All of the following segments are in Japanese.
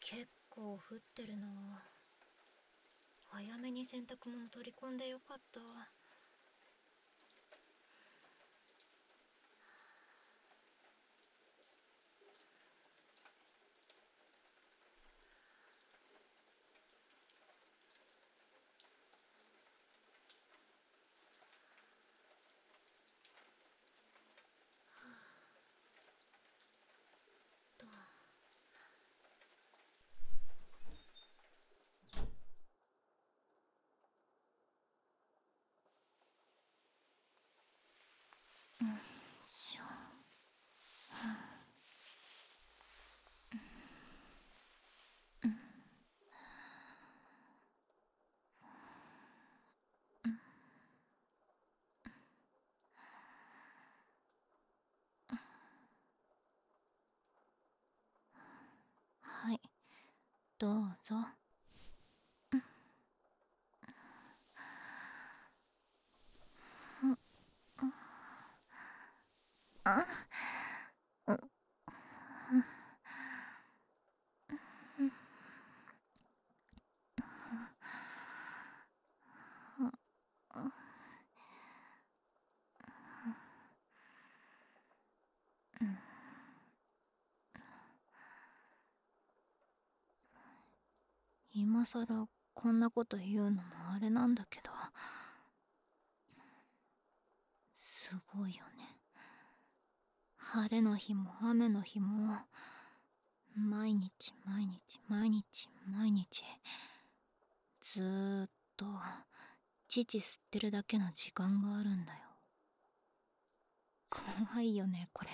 結構降ってるな。早めに洗濯物取り込んでよかった。としょ。はい、どうぞ。あ今さらこんなこと言うのもあれなんだけど、すごいよね。晴れの日も雨の日も毎日毎日毎日毎日ずーっと乳吸ってるだけの時間があるんだよ。怖いよねこれ。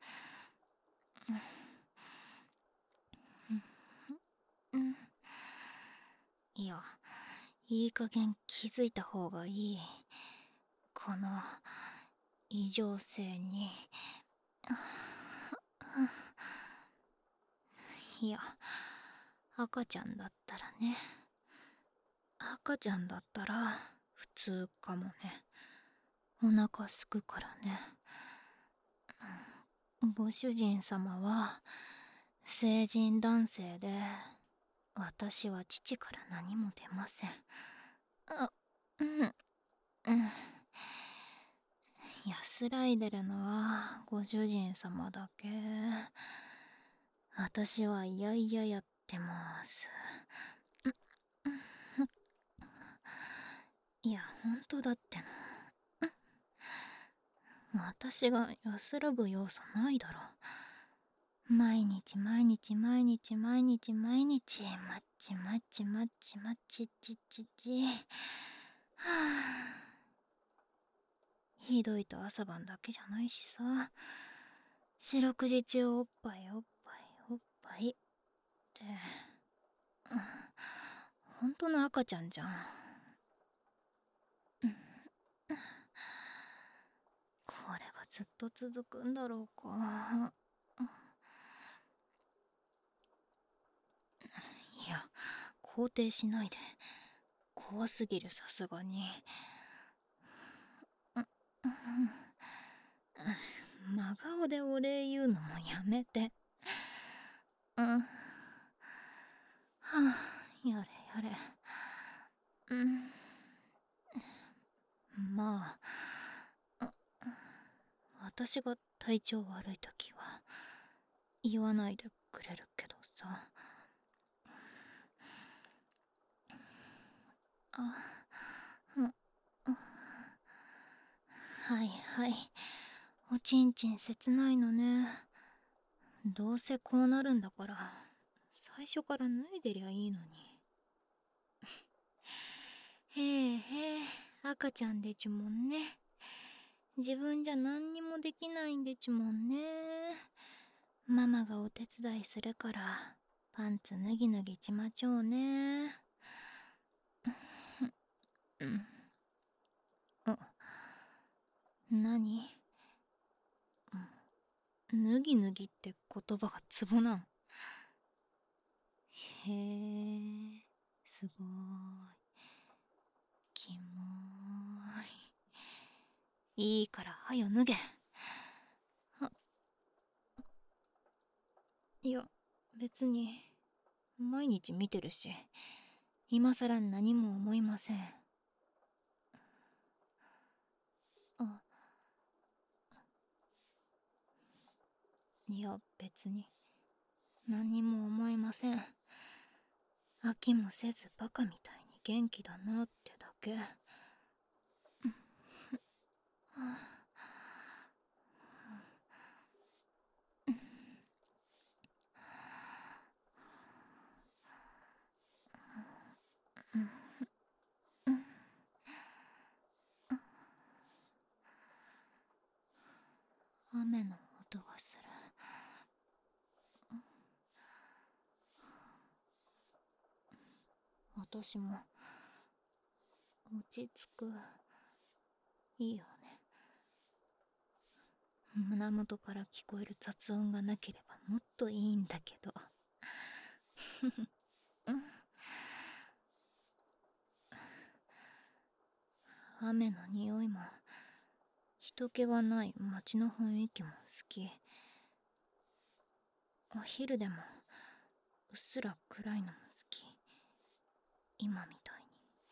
いや、いい加減気づいた方がいい。この異常性に。いや、赤ちゃんだったらね。赤ちゃんだったら普通かもね。お腹すくからね。ご主人様は成人男性で、私は父から何も出ません。安らいでるのはご主人様だけ。私はいやいややってます。いや、ほんとだってな。私が安らぐ要素ないだろ。毎日毎日毎日毎日毎日マッチマッチマッチマッチチチチ。はあ、ひどいと朝晩だけじゃないしさ。四六時中おっぱいおっぱいおっぱいって、ほんとの赤ちゃんじゃん。これがずっと続くんだろうか。いや、肯定しないで。怖すぎる、さすがに。真顔でお礼言うのもやめて。はあ、やれやれ。まあ、私が体調悪い時は言わないでくれるけどさ。はいはい。おちんちん切ないのね。どうせこうなるんだから最初から脱いでりゃいいのに。へえへえ、赤ちゃんでちゅもんね。自分じゃ何にもできないんでちゅもんね。ママがお手伝いするからパンツ脱ぎ脱ぎちまちょうね。何？脱ぎ脱ぎって言葉がツボなん？へえ、すごーい。キモーい。いいからはよ脱げ。いや、別に毎日見てるし、今さら何も思いません。あ、いや別に何も思いません。飽きもせずバカみたいに元気だなってだけ。雨の音がする。私も落ち着く。いいよね。胸元から聞こえる雑音がなければもっといいんだけど。雨の匂いも人気がない街の雰囲気も好き。お昼でもうっすら暗いのも好き。今みたい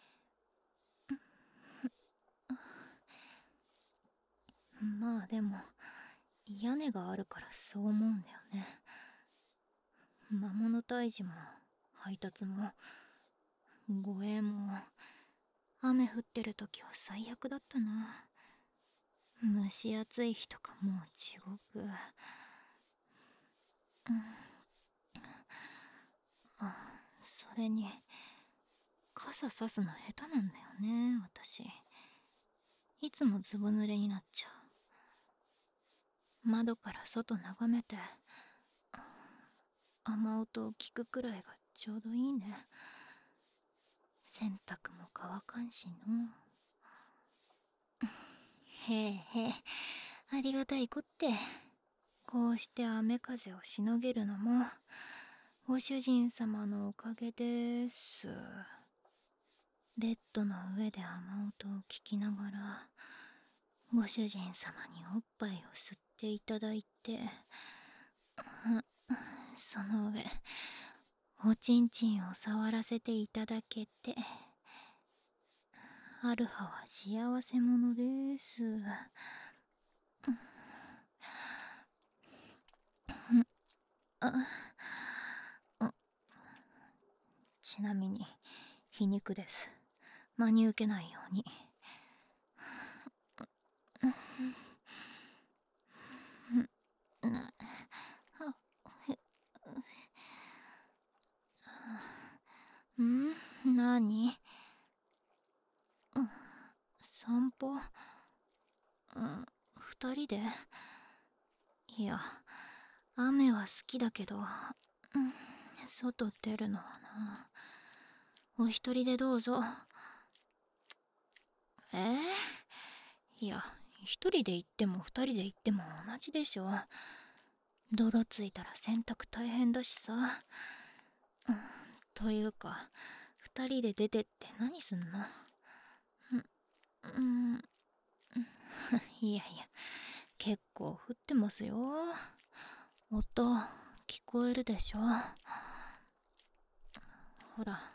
に。まあでも屋根があるからそう思うんだよね。魔物退治も配達も護衛も雨降ってる時は最悪だったな。蒸し暑い日とかもう地獄。あ、それに傘さすの下手なんだよね、私。いつもずぶ濡れになっちゃう。窓から外眺めて雨音を聞くくらいがちょうどいいね。洗濯も乾かんしの。へえへえ、ありがたいこって。こうして雨風をしのげるのもご主人様のおかげです。ベッドの上で雨音を聞きながらご主人様におっぱいを吸っていただいて、その上おちんちんを触らせていただけて、アルハは幸せ者です。ちなみに皮肉です。真に受けないように。なに？散歩？二人で？いや、雨は好きだけど、外出るのはな。お一人でどうぞ。いや、一人で行っても二人で行っても同じでしょ。泥ついたら洗濯大変だしさ。というか、二人で出てって何すんの？いやいや、結構降ってますよ。音、聞こえるでしょ。ほら。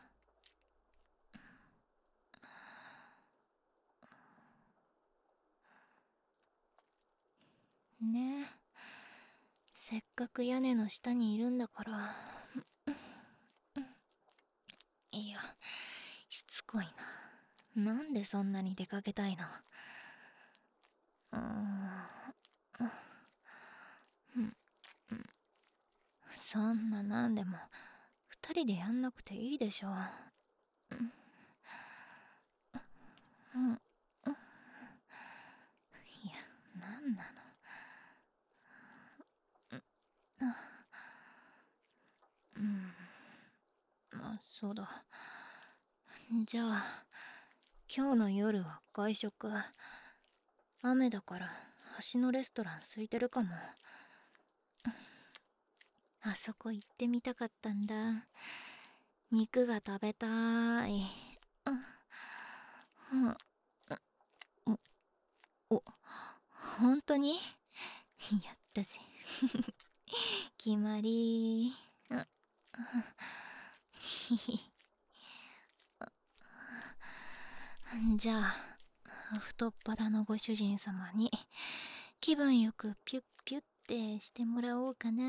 ねえ。せっかく屋根の下にいるんだから。いや、しつこいな。なんでそんなに出かけたいの？そんななんでも二人でやんなくていいでしょ。いや、なんなの？あ、そうだ。じゃあ今日の夜は外食。雨だから橋のレストラン空いてるかも。あそこ行ってみたかったんだ。肉が食べたい。お、本当に？やったぜ。決まり。 じゃあ太っ腹のご主人様に気分よくピュッピュッってしてもらおうかな。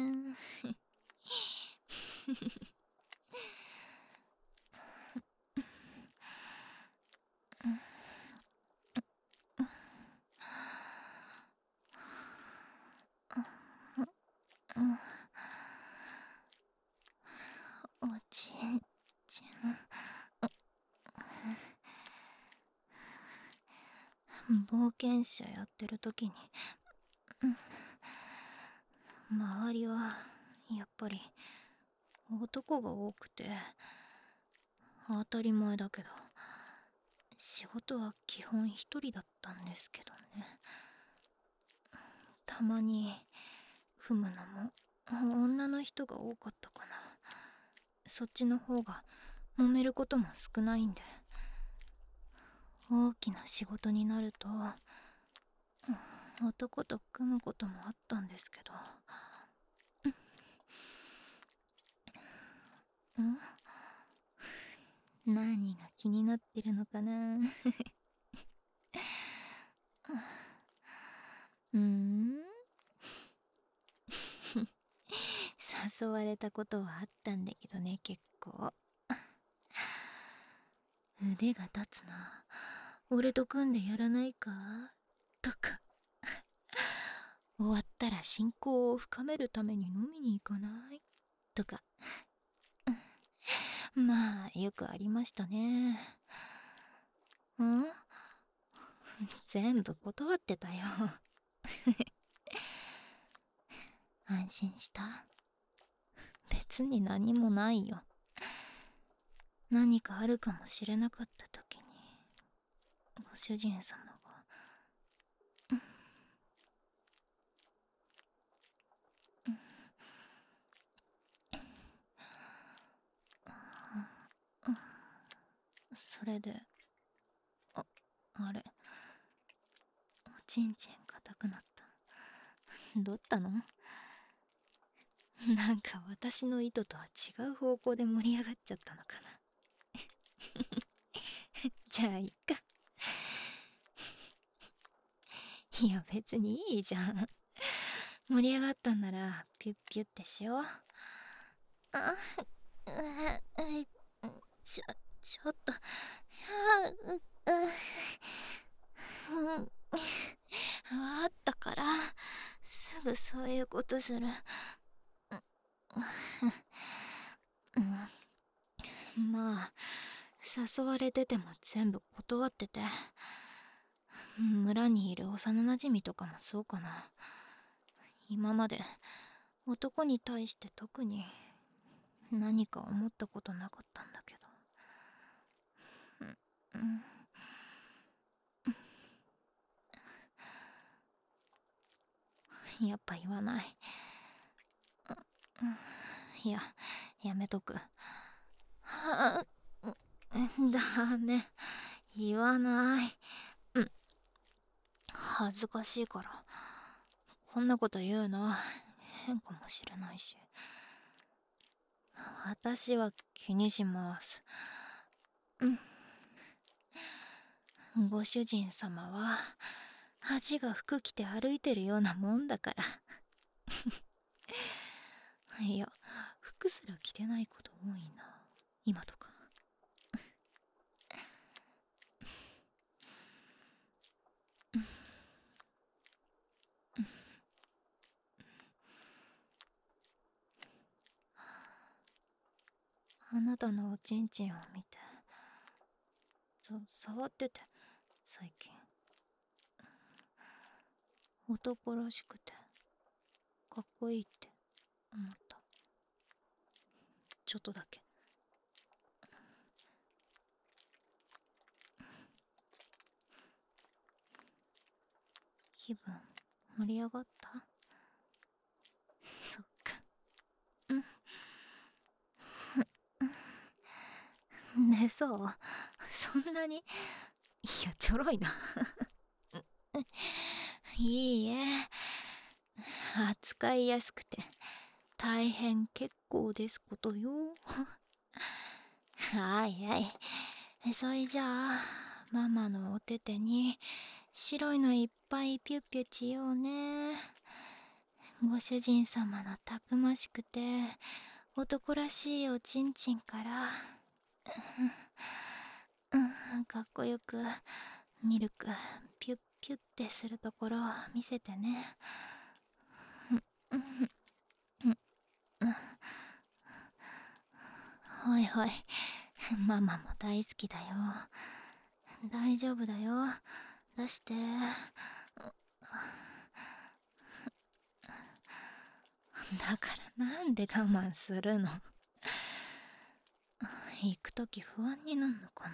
おちんちゃん、冒険者やってる時に周りはやっぱり男が多くて当たり前だけど、仕事は基本一人だったんですけどね。たまに組むのも女の人が多かったかな。そっちの方が揉めることも少ないんで。大きな仕事になると男と組むこともあったんですけど。何が気になってるのかな。誘われたことはあったんだけどね、結構。腕が立つな。俺と組んでやらないかとか。終わったら親交を深めるために飲みに行かないとか。まあよくありましたね。全部断ってたよ。安心した？別に何もないよ。何かあるかもしれなかった時にご主人様がそれであれ、おちんちん硬くなった。どったの？なんか私の意図とは違う方向で盛り上がっちゃったのかな。じゃあいっか。いや別にいいじゃん。盛り上がったんならピュッピュッてしよう。ちょっとあったからすぐそういうことする。まあ誘われてても全部断ってて、村にいる幼なじみとかもそうかな。今まで男に対して特に何か思ったことなかったんだけど。やっぱ言わない。いや、やめとく。ダメ、言わない。恥ずかしいから。こんなこと言うの変かもしれないし。私は気にします。ご主人様は恥が服着て歩いてるようなもんだから。いや、服すら着てないこと多いな今とか。あなたのおちんちんを見て触ってて、最近男らしくてかっこいいって思った。ちょっとだけ。気分盛り上がった？そっか。ね、そう、そんなに？いやちょろいな。いいえ、扱いやすくて大変結構ですことよ。 はいはい。そいじゃあ、ママのお手手に白いのいっぱいピュッピュちようね。ご主人様のたくましくて男らしいおちんちんから、かっこよくミルクピュッピュッてするところを見せてね。はいはい、ママも大好きだよ。大丈夫だよ、出して。だからなんで我慢するの。行くとき不安になんのかな。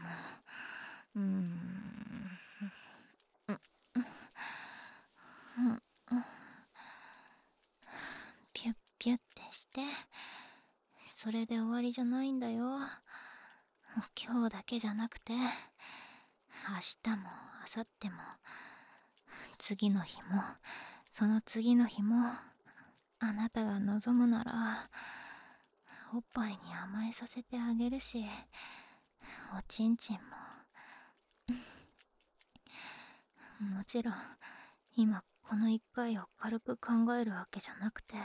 ピュッピュッてして、それで終わりじゃないんだよ。今日だけじゃなくて、明日も明後日も次の日もその次の日も、あなたが望むならおっぱいに甘えさせてあげるし、おちんちんも。もちろん今この一回を軽く考えるわけじゃなくて、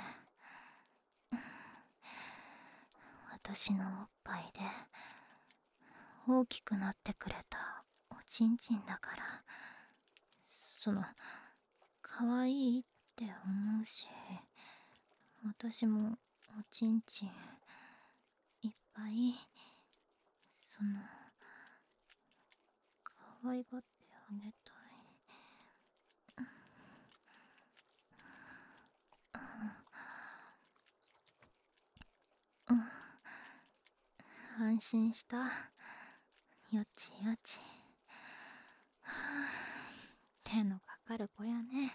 私のおっぱいで大きくなってくれたおちんちんだから、可愛いって思うし、私もおちんちんいっぱい可愛がってあげたい。安心した？よちよち。手のかかる子やね。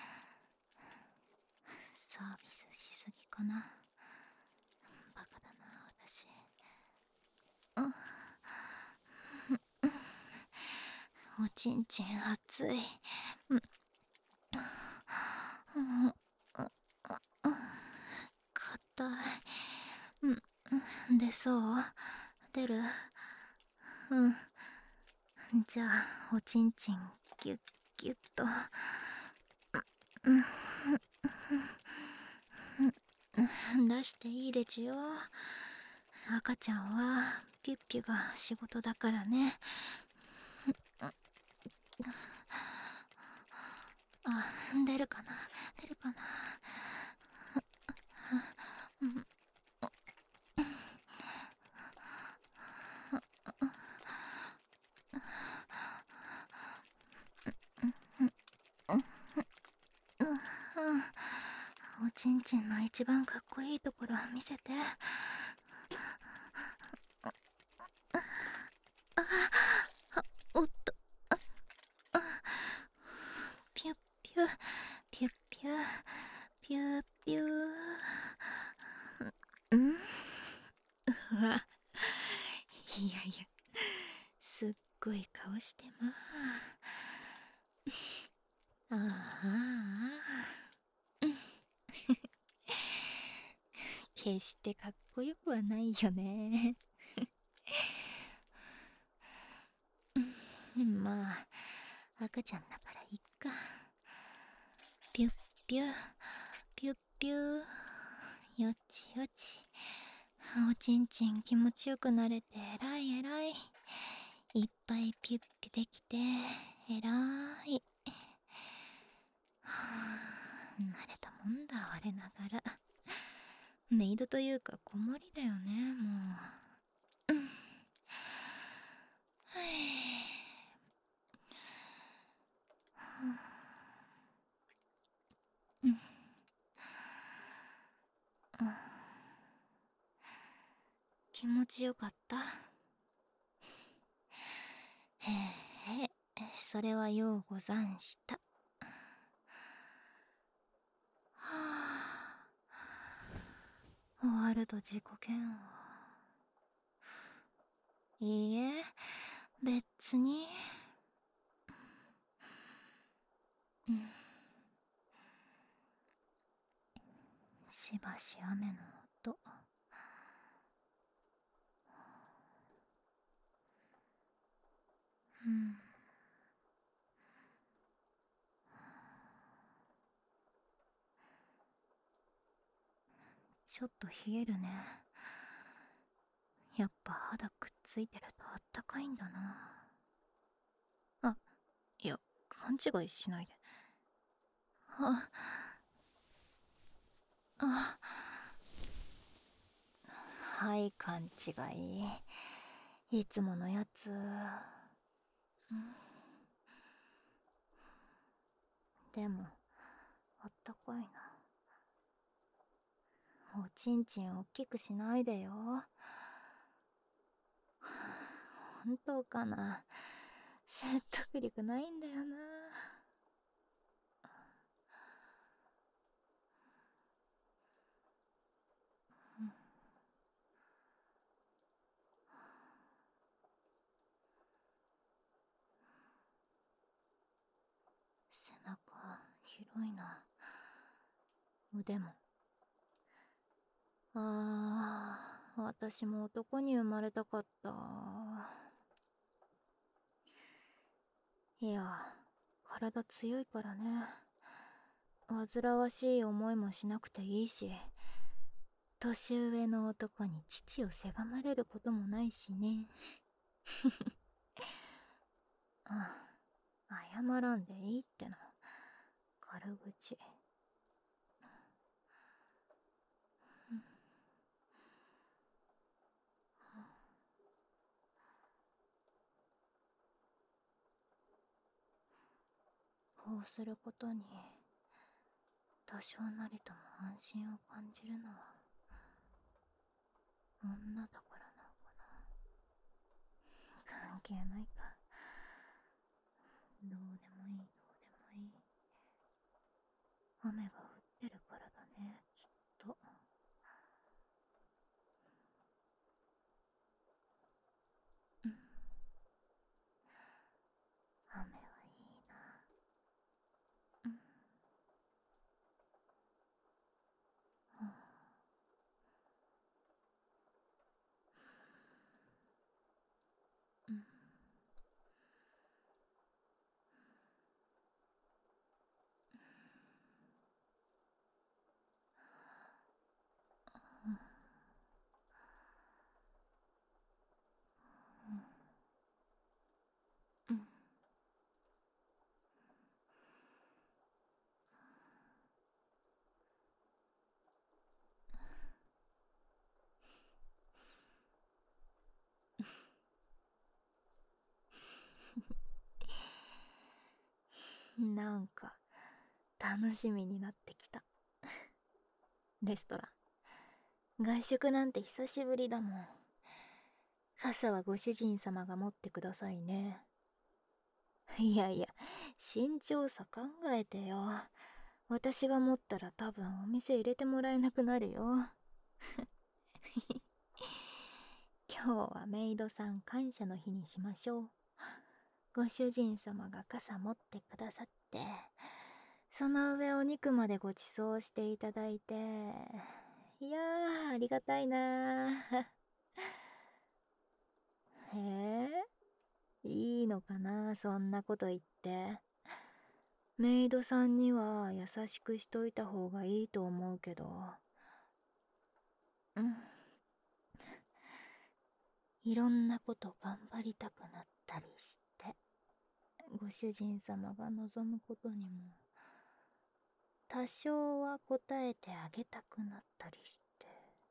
サービスしすぎかな。バカだな私。おちんちん熱い。硬い。出そう？出る？じゃあおちんちんギュッギュッと。出していいでちよ。赤ちゃんはピュッピュが仕事だからね。出るかな、出るかな。おちんちんの一番かっこいいところ見せて。おっと。ピュッピュピュッピュピュッピュ。うわ、いやいや、すっごい顔してまあ。決してかっこよくはないよね。まあ赤ちゃんだからいっか。ピュッピュピュッピュ。よちよち。おちんちん気持ちよくなれてえらいえらい。いっぱいピュッピュできてえらい。慣れたもんだ我ながら。メイドというか子守だよね、もう。気持ちよかった？へえ、それはようござんした。終わると自己嫌悪。いいえ、別に。しばし雨の音。 うん。ちょっと冷えるね。やっぱ肌くっついてるとあったかいんだな。あ、いや、勘違いしないで。あ、あ、はい、勘違い。いつものやつ。でも、あったかいな。おちんちんおっきくしないでよ。本当かな。説得力ないんだよな。背中広いな。腕も。私も男に生まれたかった。いや、体強いからね。煩わしい思いもしなくていいし、年上の男に父をせがまれることもないしね。謝らんでいいっての。軽口。こうすることに多少なりとも安心を感じるのは女だからなのかな。関係ないか。どうでもいい、どうでもいい。雨が降ってるからだね、きっと。うん、雨はいいな。うん、うん、うん、うん。なんか楽しみになってきた。レストラン外食なんて久しぶりだもん。傘はご主人様が持ってくださいね。いやいや、慎重さ考えてよ。私が持ったら多分お店入れてもらえなくなるよ。今日はメイドさん感謝の日にしましょう。ご主人様が傘持ってくださって、その上お肉までご馳走していただいて、いやー、ありがたいなー。へえ、いいのかな、そんなこと言って。メイドさんには優しくしといた方がいいと思うけど。うん。いろんなこと頑張りたくなったりして、ご主人様が望むことにも多少は答えてあげたくなったりして。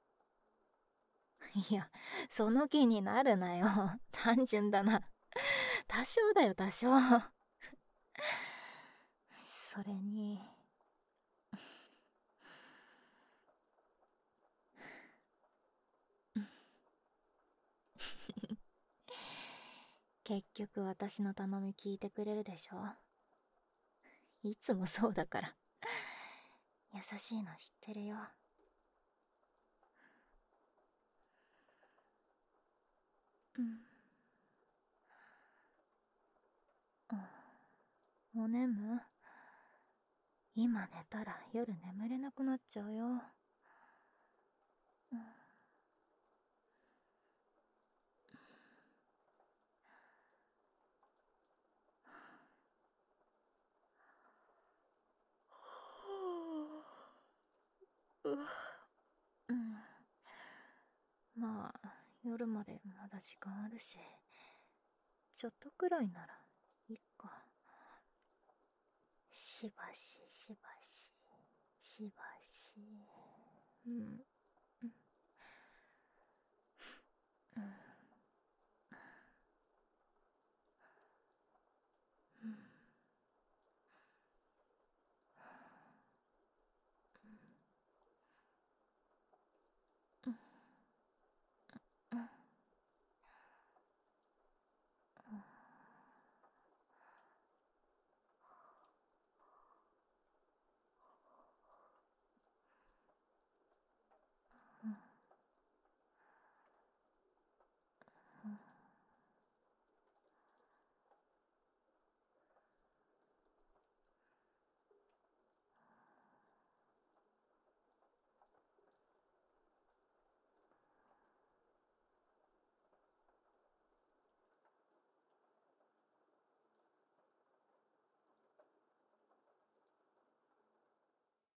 いや、その気になるなよ。単純だな。多少だよ、多少。それに、結局私の頼み聞いてくれるでしょ。いつもそうだから。優しいの知ってるよ。うん。おねむ、今寝たら夜眠れなくなっちゃうよ。うん、 夜までまだ時間あるし、ちょっとくらいならいっか。しばししばししばし。